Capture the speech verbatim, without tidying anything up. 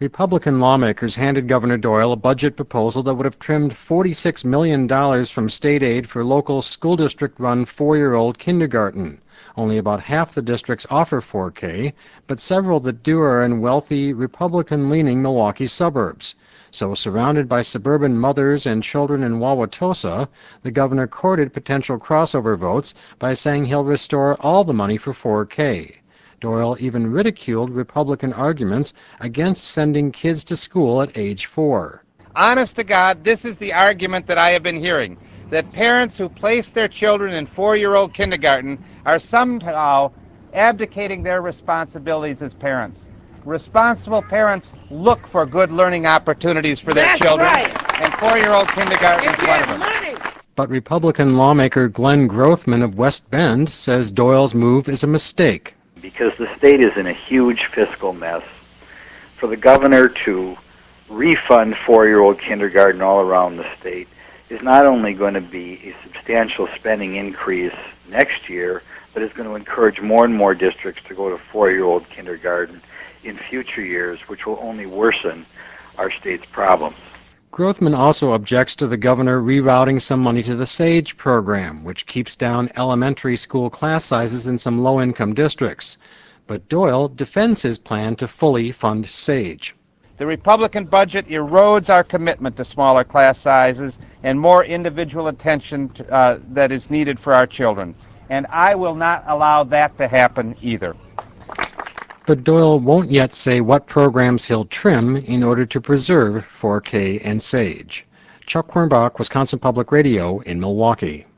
Republican lawmakers handed Governor Doyle a budget proposal that would have trimmed forty-six million dollars from state aid for local school district-run four-year-old kindergarten. Only about half the districts offer four K, but several that do are in wealthy, Republican-leaning Milwaukee suburbs. So, surrounded by suburban mothers and children in Wauwatosa, the governor courted potential crossover votes by saying he'll restore all the money for four K. Doyle even ridiculed Republican arguments against sending kids to school at age four. Honest to God, this is the argument that I have been hearing, that parents who place their children in four-year-old kindergarten are somehow abdicating their responsibilities as parents. Responsible parents look for good learning opportunities for their That's children, right. and four-year-old kindergarten is one of them. Money. But Republican lawmaker Glenn Grothman of West Bend says Doyle's move is a mistake. Because the state is in a huge fiscal mess. For the governor to refund four-year-old kindergarten all around the state is not only going to be a substantial spending increase next year, but it's going to encourage more and more districts to go to four-year-old kindergarten in future years, which will only worsen our state's problems. Grothman also objects to the governor rerouting some money to the SAGE program, which keeps down elementary school class sizes in some low-income districts. But Doyle defends his plan to fully fund SAGE. The Republican budget erodes our commitment to smaller class sizes and more individual attention to, uh, that is needed for our children. And I will not allow that to happen either. But Doyle won't yet say what programs he'll trim in order to preserve four K and SAGE. Chuck Quirnbach, Wisconsin Public Radio in Milwaukee.